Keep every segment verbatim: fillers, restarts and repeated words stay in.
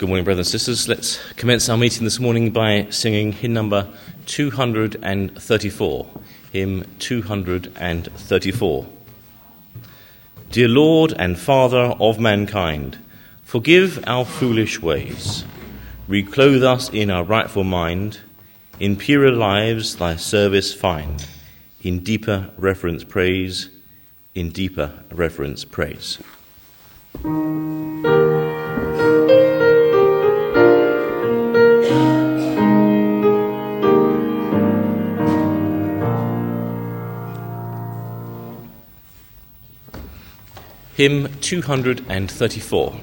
Good morning, brothers and sisters. Let's commence our meeting this morning by singing hymn number two hundred thirty-four. Hymn two hundred thirty-four. Dear Lord and Father of mankind, forgive our foolish ways. Reclothe us in our rightful mind. In purer lives thy service find. In deeper reverence praise. In deeper reverence praise. Hymn two hundred thirty-four.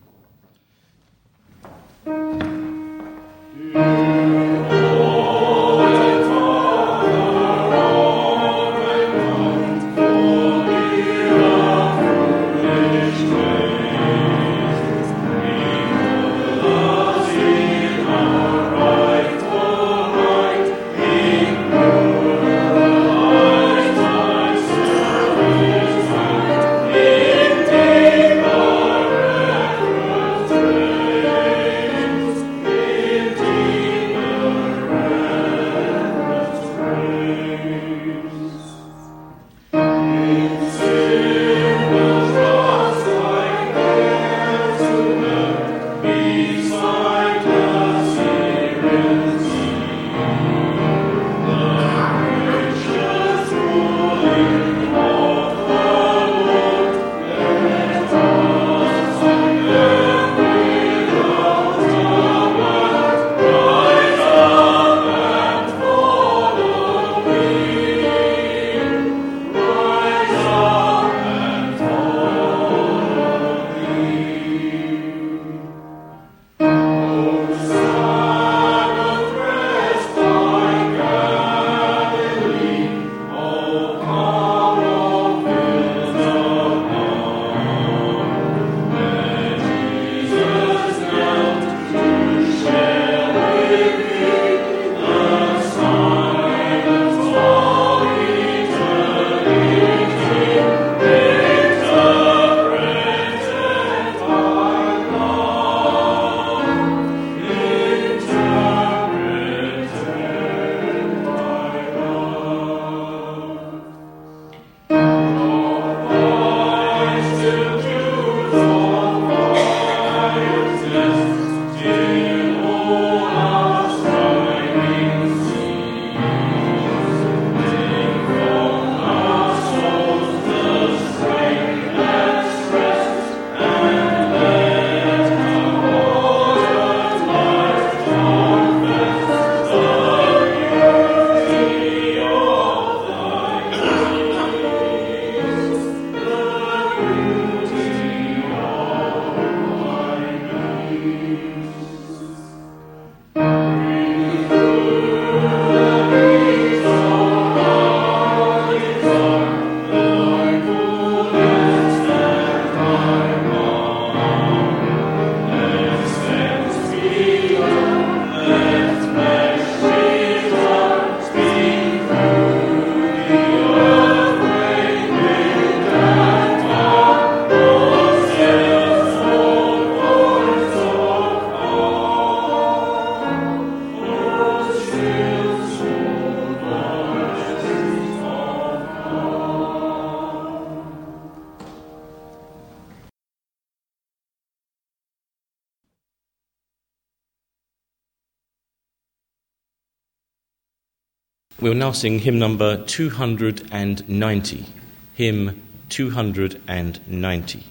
We will now sing hymn number two hundred ninety. Hymn two hundred ninety.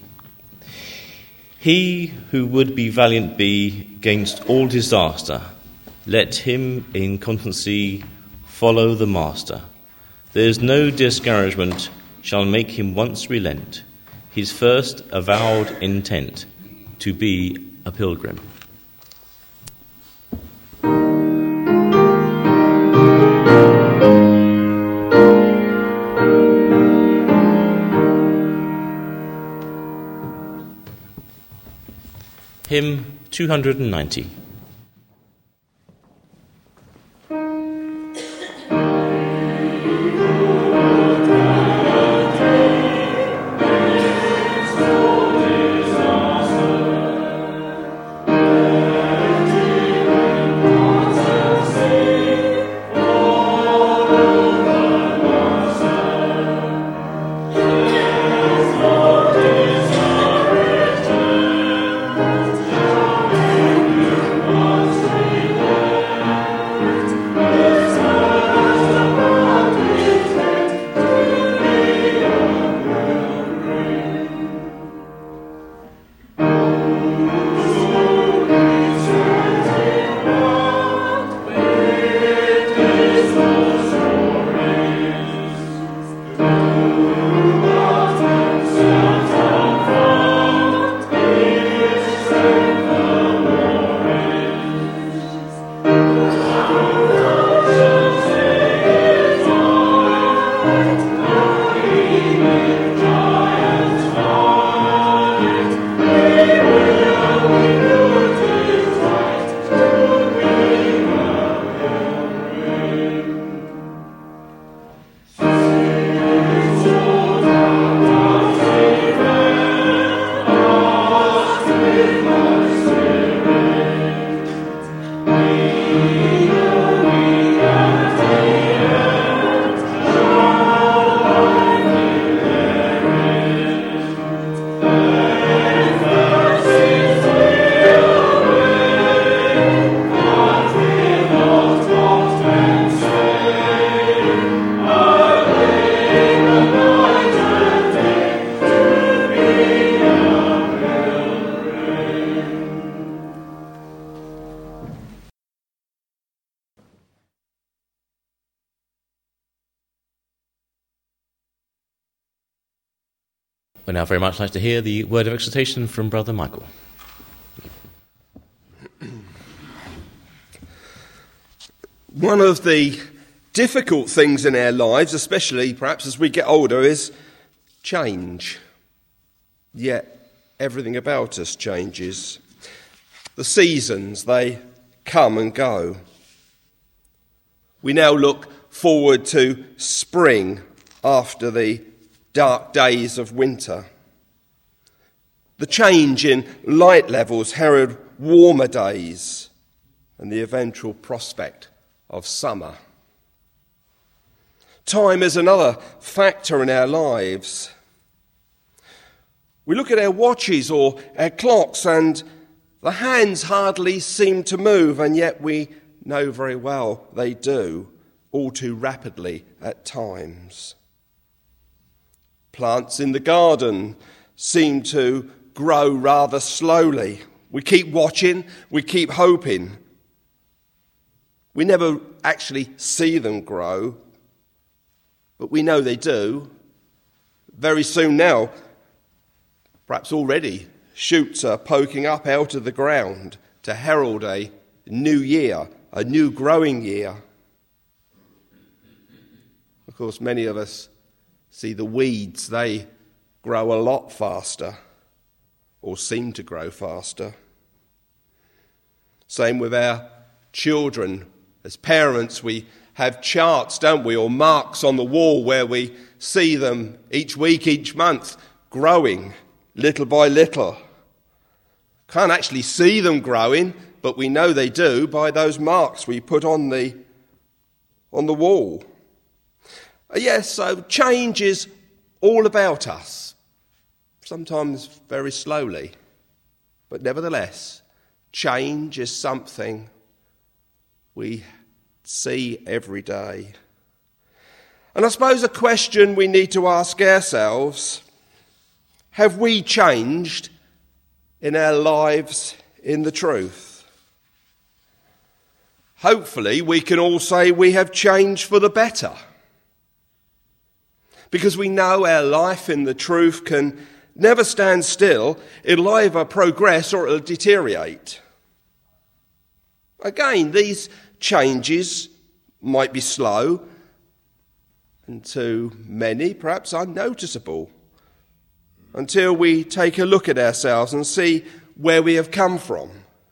He who would be valiant be gainst all disaster, let him in constancy follow the Master. There is no discouragement shall make him once relent his first avowed intent to be a pilgrim. Hymn two hundred ninety. Amen. We'd now very much like to hear the word of exhortation from Brother Michael. One of the difficult things in our lives, especially perhaps as we get older, is change. Yet everything about us changes. The seasons, they come and go. We now look forward to spring after the dark days of winter. The change in light levels herald warmer days and the eventual prospect of summer. Time is another factor in our lives. We look at our watches or our clocks and the hands hardly seem to move, and yet we know very well they do, all too rapidly at times. Plants in the garden seem to grow rather slowly. We keep watching, we keep hoping. We never actually see them grow, but we know they do. Very soon now, perhaps already, shoots are poking up out of the ground to herald a new year, a new growing year. Of course, many of us see the weeds, they grow a lot faster, or seem to grow faster. Same with our children. As parents, we have charts, don't we, or marks on the wall where we see them each week, each month, growing little by little. Can't actually see them growing, but we know they do by those marks we put on the on the wall. Yes, so change is all about us, sometimes very slowly, but nevertheless, change is something we see every day. And I suppose a question we need to ask ourselves: have we changed in our lives in the truth? Hopefully we can all say we have changed for the better, because we know our life in the truth can never stand still. It'll either progress or it'll deteriorate. Again, these changes might be slow and to many perhaps unnoticeable, until we take a look at ourselves and see where we have come from.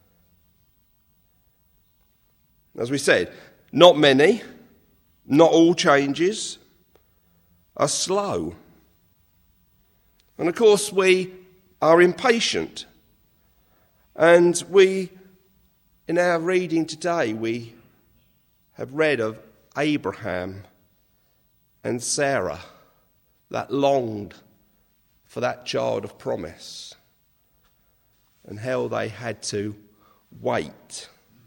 As we said, not many, not all changes are slow. And of course we are impatient. And we, in our reading today, we have read of Abraham and Sarah that longed for that child of promise, and how they had to wait.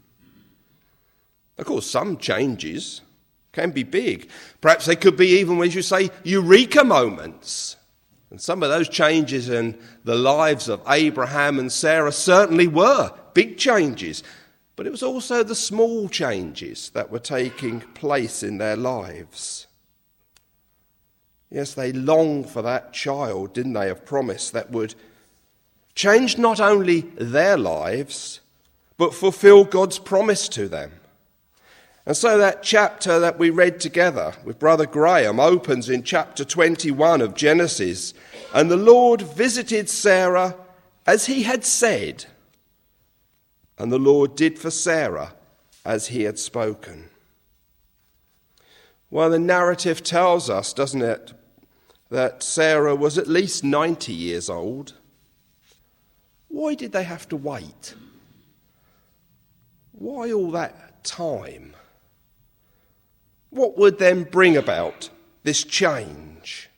Of course, some changes can be big. Perhaps they could be even, as you say, eureka moments. And some of those changes in the lives of Abraham and Sarah certainly were big changes. But it was also the small changes that were taking place in their lives. Yes, they longed for that child, didn't they, of promise that would change not only their lives, but fulfill God's promise to them. And so that chapter that we read together with Brother Graham opens in chapter twenty-one of Genesis. And the Lord visited Sarah as he had said, and the Lord did for Sarah as he had spoken. Well, the narrative tells us, doesn't it, that Sarah was at least ninety years old. Why did they have to wait? Why all that time? What would then bring about this change?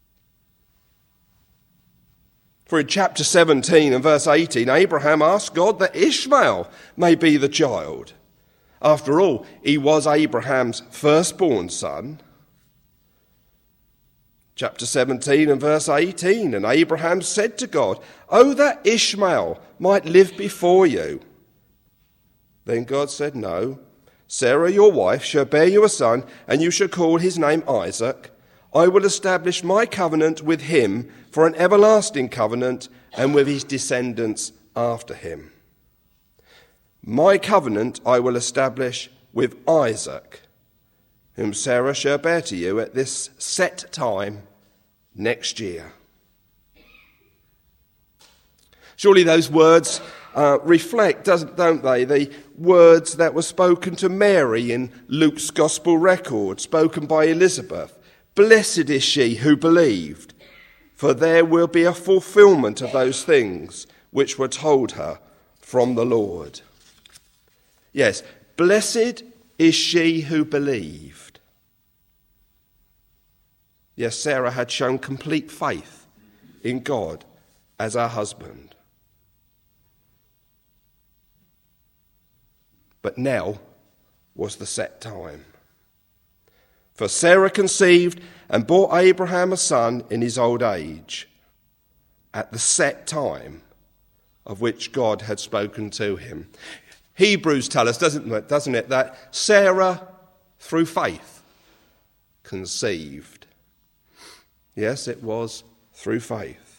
For in chapter seventeen and verse eighteen, Abraham asked God that Ishmael may be the child. After all, he was Abraham's firstborn son. Chapter seventeen and verse eighteen, and Abraham said to God, "Oh, that Ishmael might live before you." Then God said, "No, Sarah your wife shall bear you a son, and you shall call his name Isaac. I will establish my covenant with him for an everlasting covenant and with his descendants after him. My covenant I will establish with Isaac, whom Sarah shall bear to you at this set time next year. Surely those words uh, reflect, doesn't, don't they, the words that were spoken to Mary in Luke's Gospel record, spoken by Elizabeth. Blessed is she who believed, for there will be a fulfillment of those things which were told her from the Lord. Yes, blessed is she who believed. Yes, Sarah had shown complete faith in God as her husband. But now was the set time. For Sarah conceived and bore Abraham a son in his old age, at the set time of which God had spoken to him. Hebrews tell us, doesn't it, doesn't it, that Sarah, through faith, conceived. Yes, it was through faith.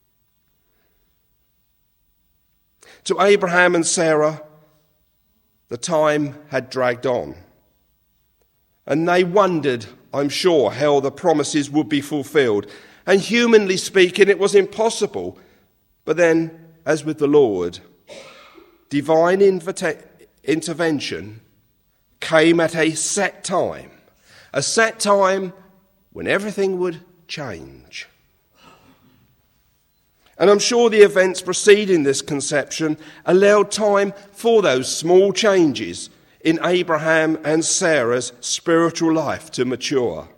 To Abraham and Sarah, the time had dragged on. And they wondered, I'm sure, how the promises would be fulfilled. And humanly speaking, it was impossible. But then, as with the Lord, divine invita- intervention came at a set time. A set time when everything would change. And I'm sure the events preceding this conception allowed time for those small changes in Abraham and Sarah's spiritual life to mature.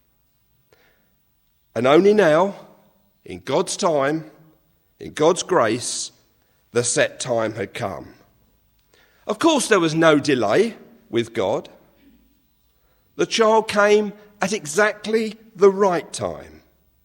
And only now, in God's time, in God's grace, the set time had come. Of course, there was no delay with God. The child came at exactly the right time.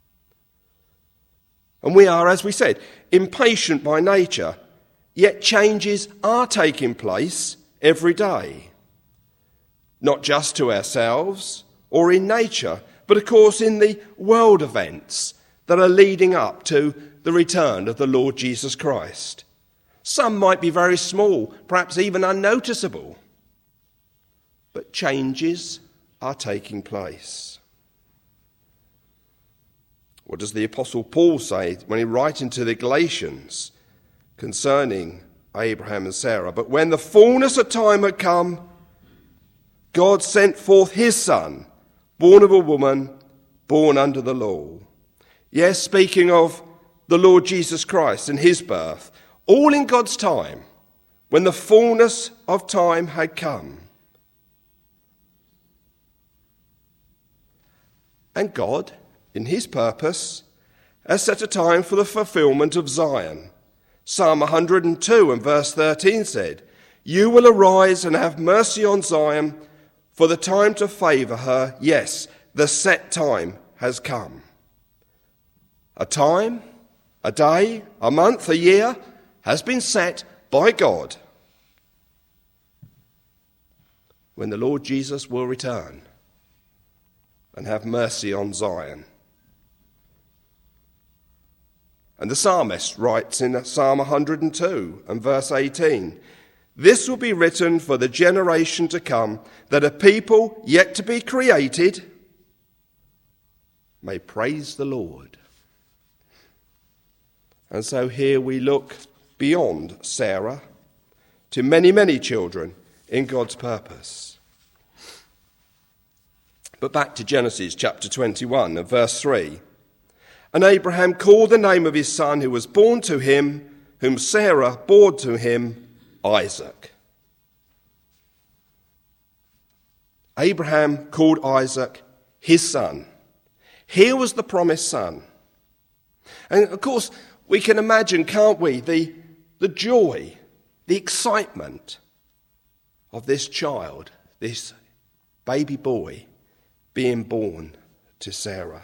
And we are, as we said, impatient by nature, yet changes are taking place every day. Not just to ourselves or in nature, but of course in the world events that are leading up to the return of the Lord Jesus Christ. Some might be very small, perhaps even unnoticeable, but changes are taking place. What does the Apostle Paul say when he writes to the Galatians concerning Abraham and Sarah? But when the fullness of time had come, God sent forth his son, born of a woman, born under the law. Yes, speaking of the Lord Jesus Christ and his birth, all in God's time, when the fullness of time had come. And God, in his purpose, has set a time for the fulfillment of Zion. Psalm one hundred two and verse thirteen said, "You will arise and have mercy on Zion, for the time to favour her, yes, the set time has come." A time, a day, a month, a year has been set by God when the Lord Jesus will return and have mercy on Zion. And the psalmist writes in Psalm one hundred two and verse eighteen, "This will be written for the generation to come, that a people yet to be created may praise the Lord." And so here we look beyond Sarah to many, many children in God's purpose. But back to Genesis chapter twenty-one and verse three. "And Abraham called the name of his son who was born to him, whom Sarah bore to him, Isaac." Abraham called Isaac his son. Here was the promised son. And of course, we can imagine, can't we, the, the joy, the excitement of this child, this baby boy being born to Sarah.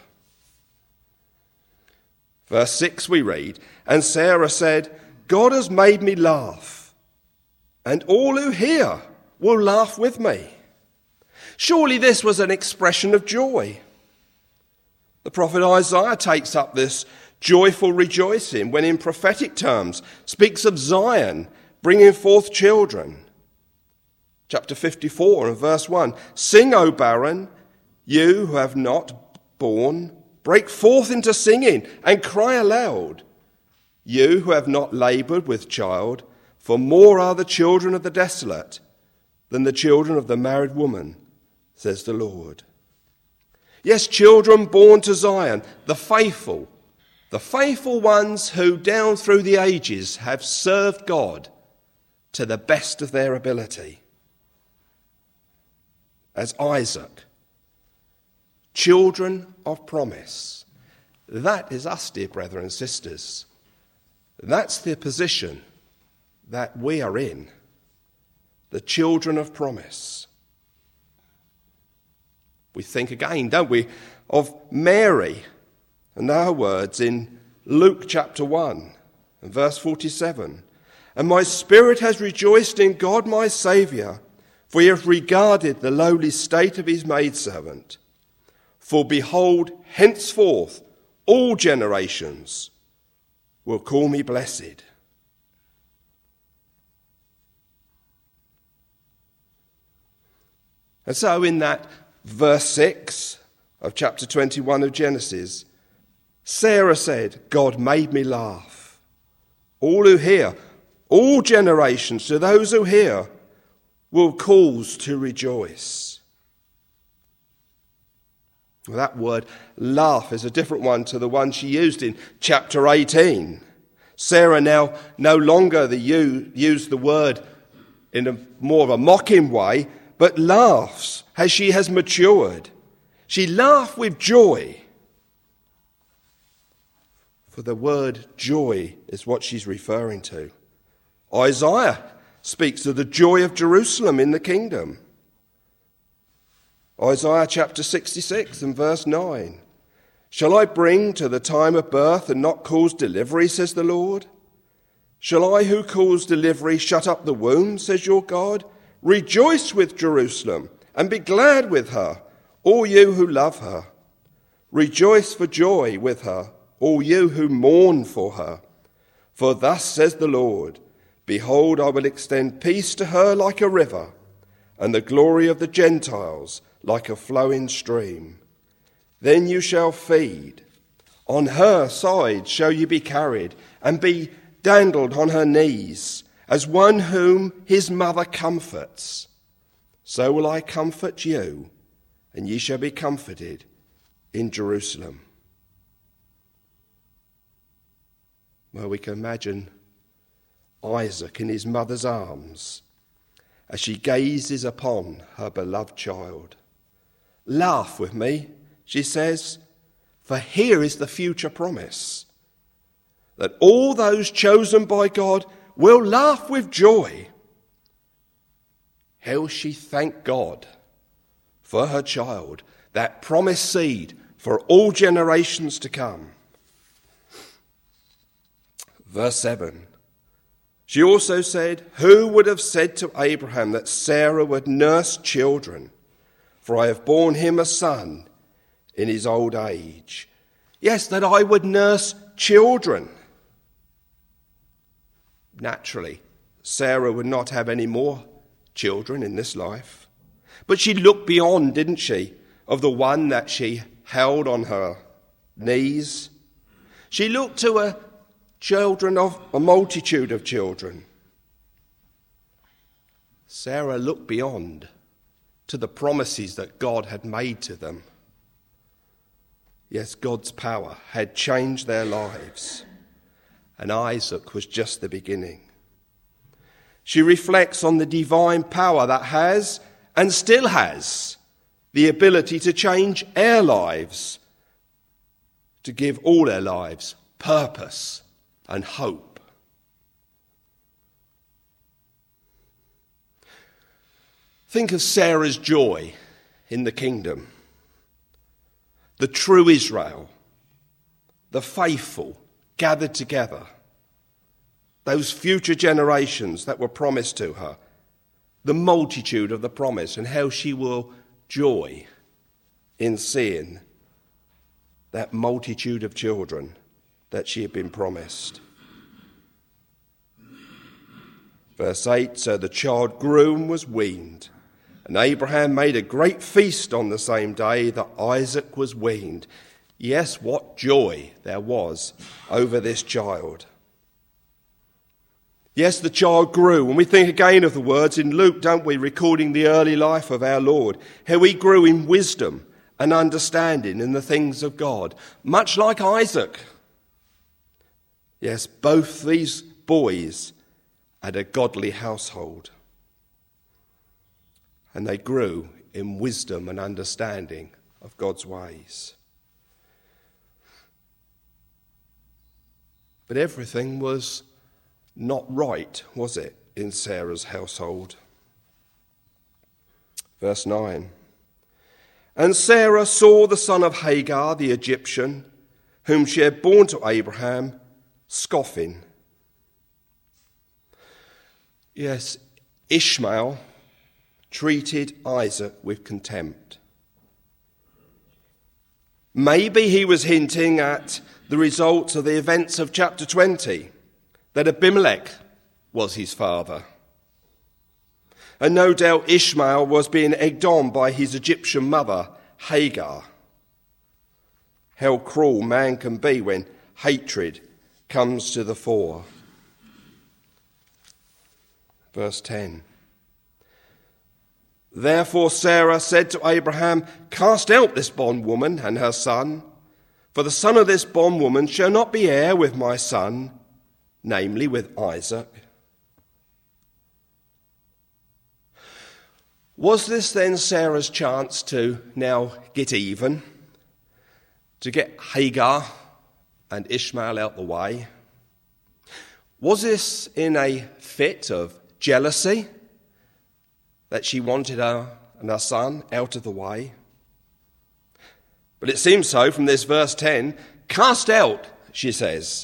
Verse six we read, "And Sarah said, God has made me laugh, and all who hear will laugh with me." Surely this was an expression of joy. The prophet Isaiah takes up this joyful rejoicing when in prophetic terms speaks of Zion bringing forth children. Chapter fifty-four and verse one, "Sing, O barren, you who have not borne, break forth into singing and cry aloud. You who have not laboured with child, for more are the children of the desolate than the children of the married woman, says the Lord." Yes, children born to Zion, the faithful, the faithful ones who down through the ages have served God to the best of their ability. As Isaac, children of promise. That is us, dear brethren and sisters. That's the position that we are in, the children of promise. We think again, don't we, of Mary and her words in Luke chapter one and verse forty-seven. "And my spirit has rejoiced in God my Saviour, for he hath regarded the lowly state of his maidservant. For behold, henceforth all generations will call me blessed." And so in that verse six of chapter twenty-one of Genesis, Sarah said, "God made me laugh." All who hear, all generations, to those who hear, will cause to rejoice. Well, that word laugh is a different one to the one she used in chapter eighteen. Sarah now no longer the, used the word in a more of a mocking way, but laughs as she has matured. She laughed with joy. For the word joy is what she's referring to. Isaiah speaks of the joy of Jerusalem in the kingdom. Isaiah chapter sixty-six and verse nine. "Shall I bring to the time of birth and not cause delivery, says the Lord? Shall I who cause delivery shut up the womb, says your God? Rejoice with Jerusalem and be glad with her, all you who love her. Rejoice for joy with her, all you who mourn for her. For thus says the Lord, behold, I will extend peace to her like a river, and the glory of the Gentiles like a flowing stream. Then you shall feed. On her side shall you be carried, and be dandled on her knees, as one whom his mother comforts. So will I comfort you, and ye shall be comforted in Jerusalem." Well, we can imagine Isaac in his mother's arms as she gazes upon her beloved child. "Laugh with me," she says, "for here is the future promise, that all those chosen by God will laugh with joy." How she thanked God for her child, that promised seed for all generations to come. Verse seven. She also said, "Who would have said to Abraham that Sarah would nurse children? For I have borne him a son in his old age." Yes, that I would nurse children. Naturally, Sarah would not have any more children in this life. But she looked beyond, didn't she, of the one that she held on her knees. She looked to a children of a multitude of children. Sarah looked beyond to the promises that God had made to them. Yes, God's power had changed their lives, and Isaac was just the beginning. She reflects on the divine power that has and still has the ability to change our lives, to give all our lives purpose and hope. Think of Sarah's joy in the kingdom. The true Israel, the faithful gathered together, those future generations that were promised to her, the multitude of the promise, and how she will joy in seeing that multitude of children that she had been promised. Verse eight, so the child grew and was weaned, and Abraham made a great feast on the same day that Isaac was weaned. Yes, what joy there was over this child. Yes, the child grew. And we think again of the words in Luke, don't we, recording the early life of our Lord, how he grew in wisdom and understanding in the things of God, much like Isaac. Yes, both these boys had a godly household, and they grew in wisdom and understanding of God's ways. But everything was not right, was it, in Sarah's household? Verse nine. And Sarah saw the son of Hagar, the Egyptian, whom she had borne to Abraham, scoffing. Yes, Ishmael treated Isaac with contempt. Maybe he was hinting at the results of the events of chapter twenty, that Abimelech was his father. And no doubt Ishmael was being egged on by his Egyptian mother, Hagar. How cruel man can be when hatred comes to the fore. Verse ten. Therefore Sarah said to Abraham, cast out this bondwoman and her son, for the son of this bondwoman shall not be heir with my son, namely with Isaac. Was this then Sarah's chance to now get even, to get Hagar and Ishmael out the way? Was this in a fit of jealousy that she wanted her and her son out of the way? But it seems so from this verse ten. Cast out, she says.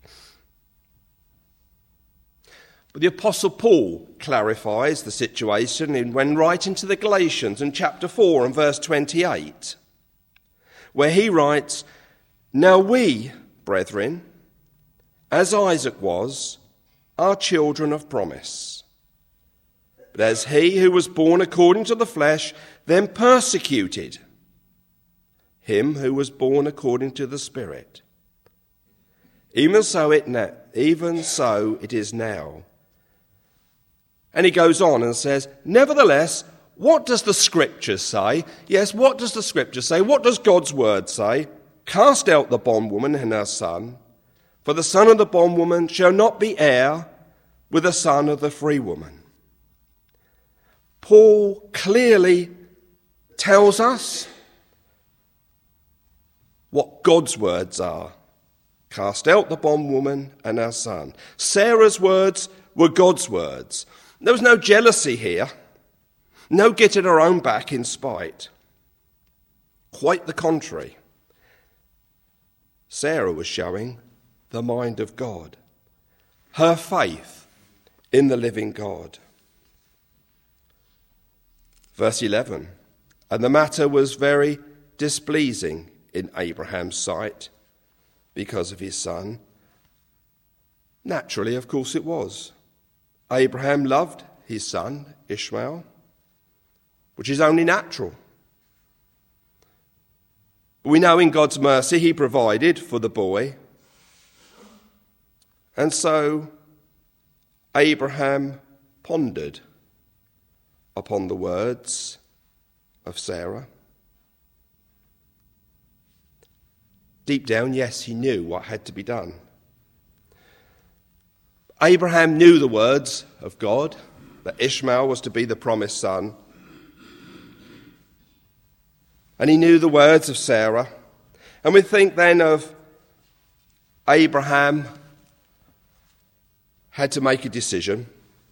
But the Apostle Paul clarifies the situation in when writing to the Galatians in chapter four and verse twenty-eight, where he writes, now we, brethren, as Isaac was, are children of promise. But as he who was born according to the flesh then persecuted him who was born according to the Spirit, even so it na- even so it is now. And he goes on and says, nevertheless, what does the Scripture say? Yes, what does the Scripture say? What does God's word say? Cast out the bondwoman and her son, for the son of the bondwoman shall not be heir with the son of the free woman. Paul clearly tells us what God's words are. Cast out the bondwoman and her son. Sarah's words were God's words. There was no jealousy here, no getting her own back in spite. Quite the contrary. Sarah was showing the mind of God, her faith in the living God. Verse eleven, and the matter was very displeasing in Abraham's sight because of his son. Naturally, of course it was. Abraham loved his son, Ishmael, which is only natural. We know in God's mercy he provided for the boy. And so Abraham pondered upon the words of Sarah. Deep down, yes, he knew what had to be done. Abraham knew the words of God, that Ishmael was to be the promised son. And he knew the words of Sarah. And we think then of Abraham had to make a decision.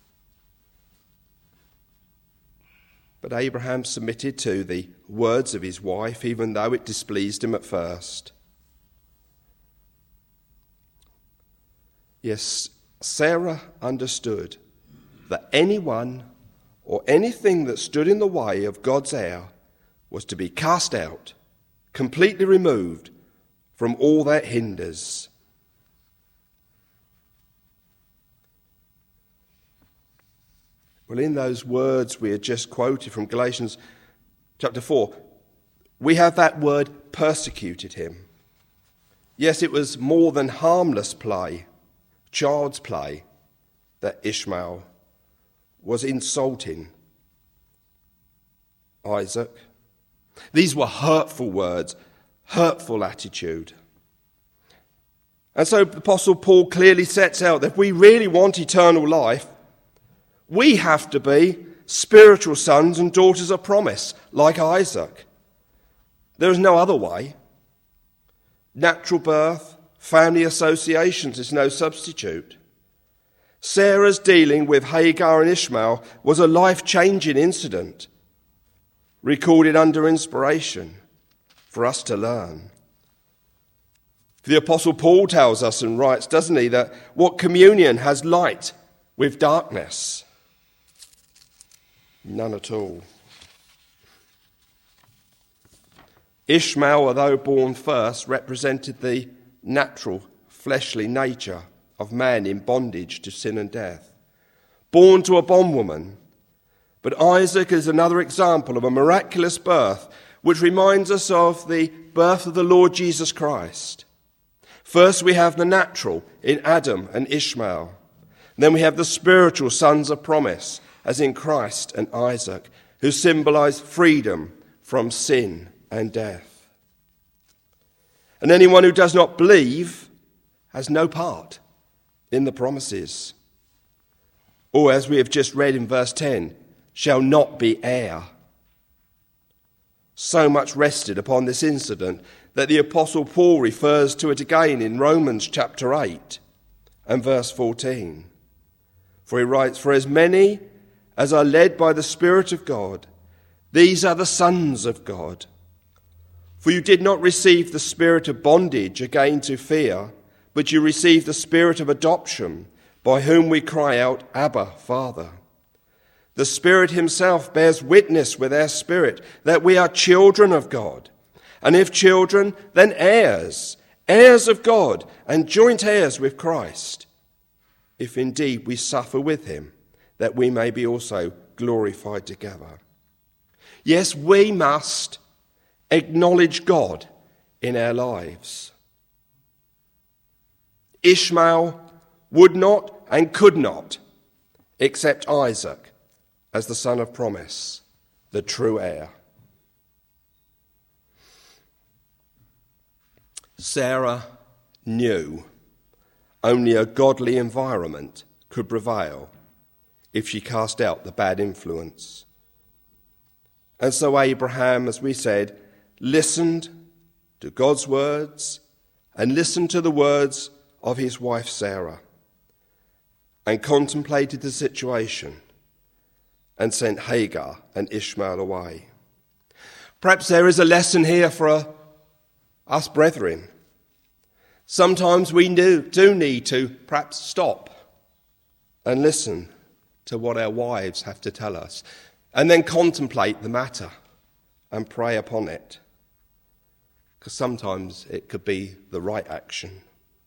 But Abraham submitted to the words of his wife, even though it displeased him at first. Yes, Sarah understood that anyone or anything that stood in the way of God's heir was to be cast out, completely removed from all that hinders. Well, in those words we had just quoted from Galatians chapter four, we have that word persecuted him. Yes, it was more than harmless play, child's play, that Ishmael was insulting Isaac. These were hurtful words, hurtful attitude. And so the Apostle Paul clearly sets out that if we really want eternal life, we have to be spiritual sons and daughters of promise, like Isaac. There is no other way. Natural birth, family associations is no substitute. Sarah's dealing with Hagar and Ishmael was a life-changing incident, recorded under inspiration for us to learn. The Apostle Paul tells us and writes, doesn't he, that what communion has light with darkness? None at all. Ishmael, although born first, represented the natural, fleshly nature of man in bondage to sin and death. Born to a bondwoman. But Isaac is another example of a miraculous birth, which reminds us of the birth of the Lord Jesus Christ. First we have the natural in Adam and Ishmael. Then we have the spiritual sons of promise, as in Christ and Isaac, who symbolize freedom from sin and death. And anyone who does not believe has no part in the promises. Or, as we have just read in verse ten, shall not be heir. So much rested upon this incident that the Apostle Paul refers to it again in Romans chapter eight and verse fourteen. For he writes, for as many as are led by the Spirit of God, these are the sons of God. For you did not receive the spirit of bondage again to fear, but you received the spirit of adoption, by whom we cry out, Abba, Father. The Spirit himself bears witness with our spirit that we are children of God. And if children, then heirs, heirs of God, and joint heirs with Christ, if indeed we suffer with him, that we may be also glorified together. Yes, we must acknowledge God in our lives. Ishmael would not and could not accept Isaac as the son of promise, the true heir. Sarah knew only a godly environment could prevail if she cast out the bad influence. And so Abraham, as we said, listened to God's words and listened to the words of his wife Sarah and contemplated the situation and sent Hagar and Ishmael away. Perhaps there is a lesson here for us brethren. Sometimes we do, do need to perhaps stop and listen to what our wives have to tell us, and then contemplate the matter and pray upon it. Because sometimes it could be the right action.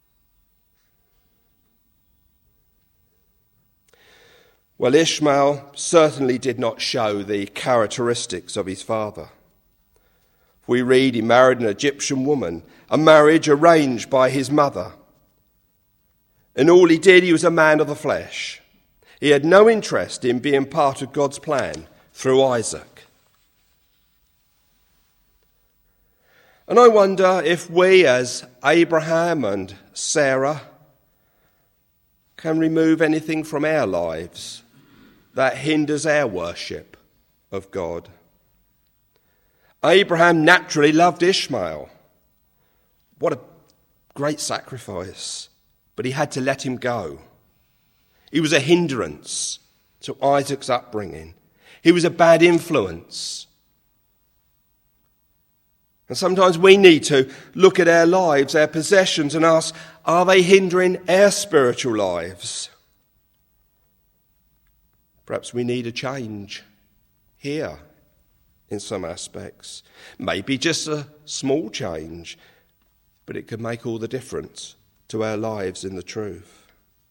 Well, Ishmael certainly did not show the characteristics of his father. We read he married an Egyptian woman, a marriage arranged by his mother. And all he did, he was a man of the flesh. He had no interest in being part of God's plan through Isaac. And I wonder if we, as Abraham and Sarah, can remove anything from our lives that hinders our worship of God. Abraham naturally loved Ishmael. What a great sacrifice. But he had to let him go. He was a hindrance to Isaac's upbringing. He was a bad influence. And sometimes we need to look at our lives, our possessions, and ask, are they hindering our spiritual lives? Perhaps we need a change here in some aspects. Maybe just a small change. but it could make all the difference to our lives in the truth.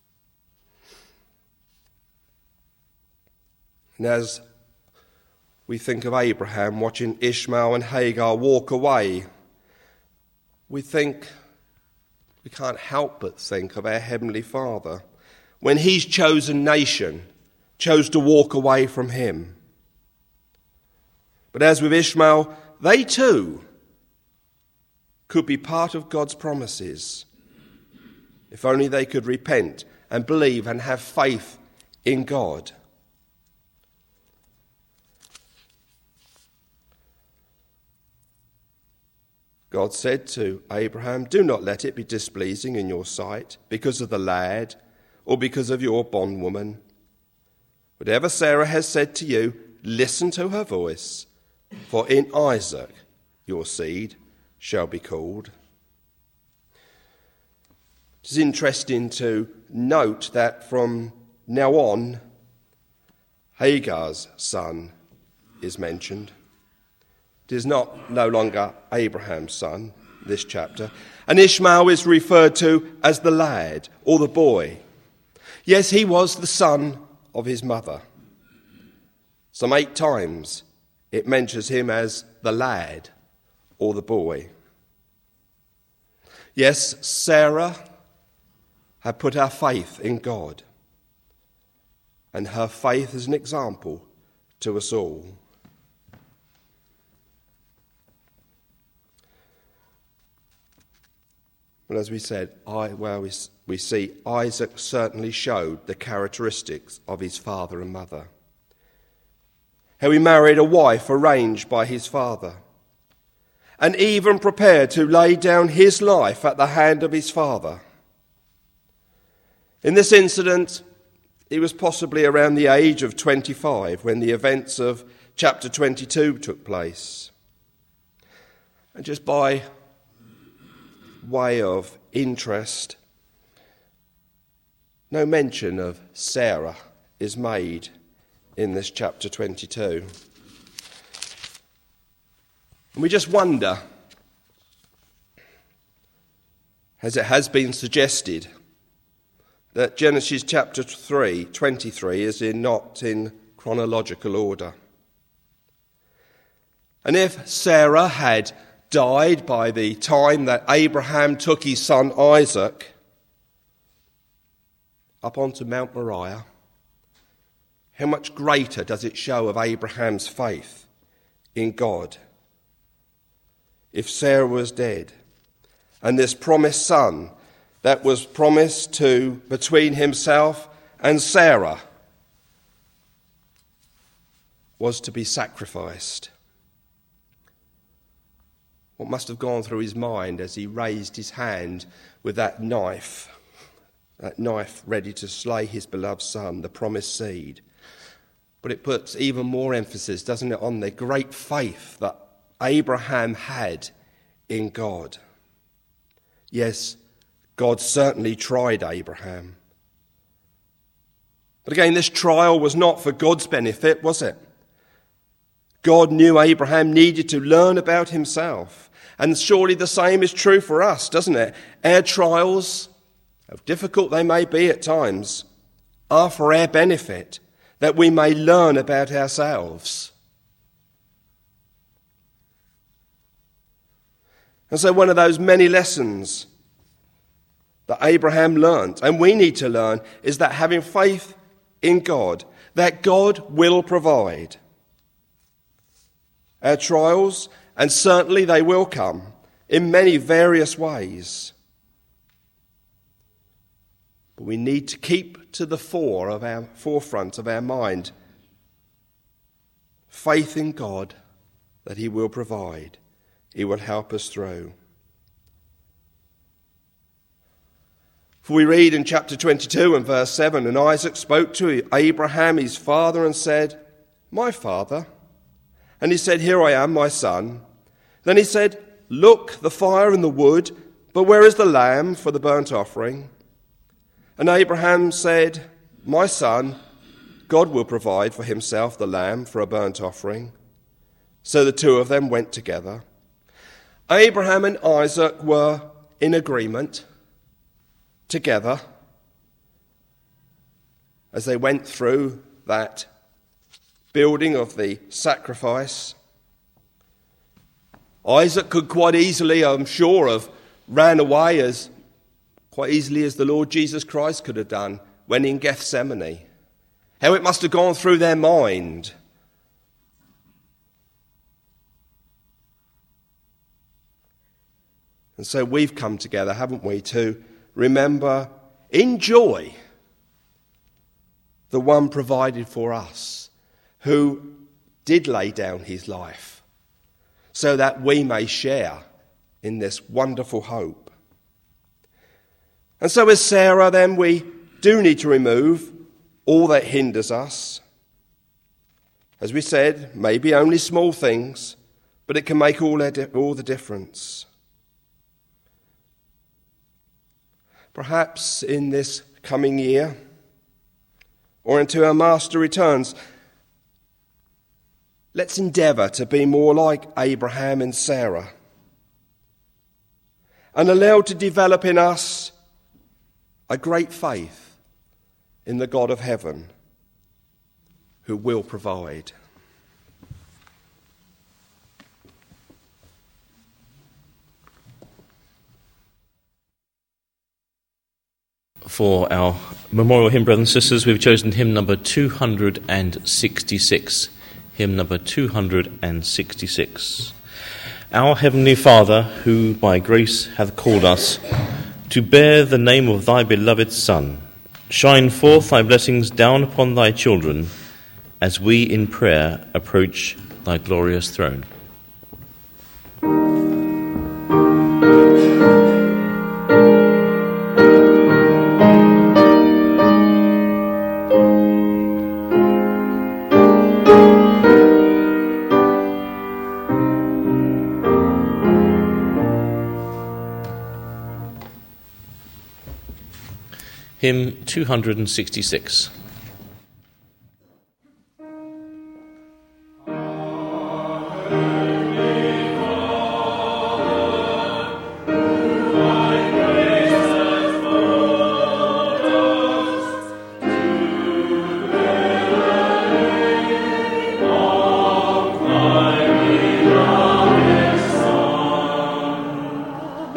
And as we think of Abraham watching Ishmael and Hagar walk away, we think, we can't help but think of our Heavenly Father when his chosen nation chose to walk away from him. But as with Ishmael, they too could be part of God's promises if only they could repent and believe and have faith in God. God said to Abraham, "Do not let it be displeasing in your sight because of the lad or because of your bondwoman. Whatever Sarah has said to you, listen to her voice, for in Isaac your seed shall be called." It is interesting to note that from now on, Hagar's son is mentioned. It is not no longer Abraham's son, this chapter. And Ishmael is referred to as the lad or the boy. Yes, he was the son of his mother. Some eight times it mentions him as the lad or the boy. Yes, Sarah had put her faith in God, and her faith is an example to us all. Well, as we said, I, well, we, we see Isaac certainly showed the characteristics of his father and mother. How he married a wife arranged by his father, and even prepared to lay down his life at the hand of his father. In this incident, he was possibly around the age of twenty-five when the events of chapter twenty-two took place. And just by way of interest, no mention of Sarah is made in this chapter twenty-two. And we just wonder, as it has been suggested, that Genesis chapter three, twenty-three is in not in chronological order. And if Sarah had died by the time that Abraham took his son Isaac up onto Mount Moriah, how much greater does it show of Abraham's faith in God? If Sarah was dead, and this promised son that was promised to between himself and Sarah was to be sacrificed, what must have gone through his mind as he raised his hand with that knife, that knife ready to slay his beloved son, the promised seed. But it puts even more emphasis, doesn't it, on the great faith that Abraham had in God. Yes, God certainly tried Abraham. But again, this trial was not for God's benefit, was it? God knew Abraham needed to learn about himself. And surely the same is true for us, doesn't it? Our trials, how difficult they may be at times, are for our benefit, that we may learn about ourselves. And so one of those many lessons that Abraham learnt, and we need to learn, is that having faith in God, that God will provide. Our trials, and certainly they will come in many various ways. But we need to keep to the fore of our forefront of our mind faith in God that he will provide. He will help us through. For we read in chapter twenty-two and verse seven, "And Isaac spoke to Abraham his father and said, 'My father.' And he said, 'Here I am, my son.' Then he said, 'Look, the fire and the wood, but where is the lamb for the burnt offering?' And Abraham said, 'My son, God will provide for himself the lamb for a burnt offering.' So the two of them went together. Abraham and Isaac were in agreement, together, as they went through that building of the sacrifice. Isaac could quite easily, I'm sure, have ran away as quite easily as the Lord Jesus Christ could have done when in Gethsemane. How it must have gone through their mind. And so we've come together, haven't we, to remember in joy the one provided for us, who did lay down his life so that we may share in this wonderful hope. And so as Sarah, then, we do need to remove all that hinders us. As we said, maybe only small things, but it can make all the difference. Perhaps in this coming year, or until our Master returns, let's endeavour to be more like Abraham and Sarah, and allow to develop in us a great faith in the God of heaven, who will provide. For our memorial hymn, brothers and sisters, we've chosen hymn number two hundred sixty-six. Hymn number two hundred sixty-six. Our Heavenly Father, who by grace hath called us to bear the name of thy beloved Son, shine forth thy blessings down upon thy children as we in prayer approach thy glorious throne. Hymn two hundred sixty-six.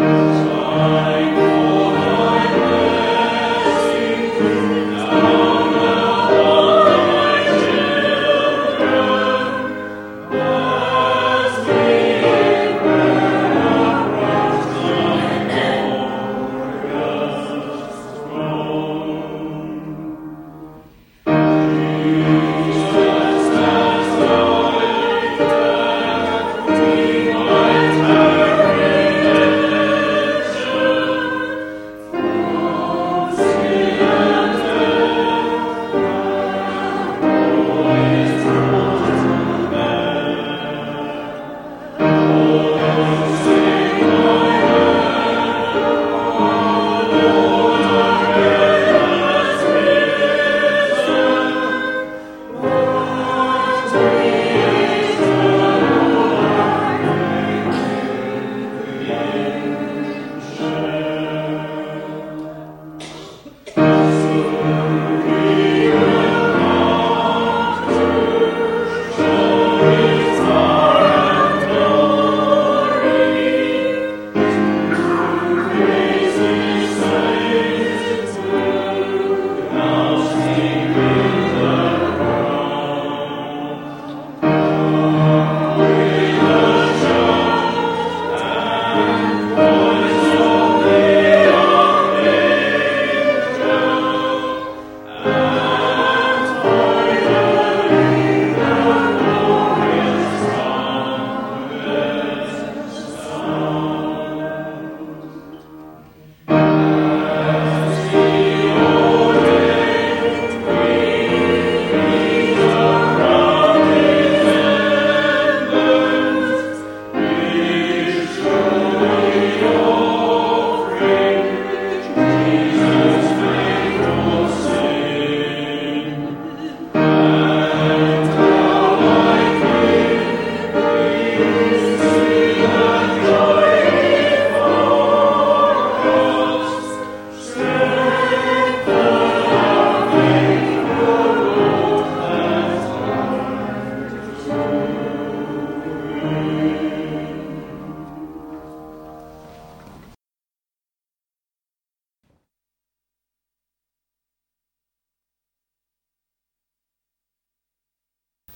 Down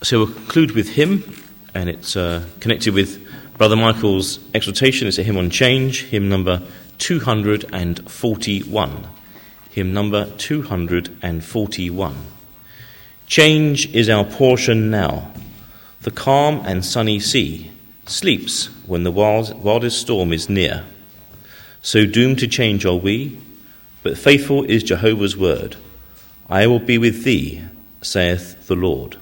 So we'll conclude with hymn, and it's uh, connected with Brother Michael's exhortation. It's a hymn on change, hymn number two hundred forty-one. Hymn number two hundred forty-one. Change is our portion now. The calm and sunny sea sleeps when the wild, wildest storm is near. So doomed to change are we, but faithful is Jehovah's word. I will be with thee, saith the Lord.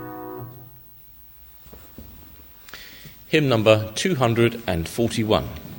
Hymn number two hundred forty-one.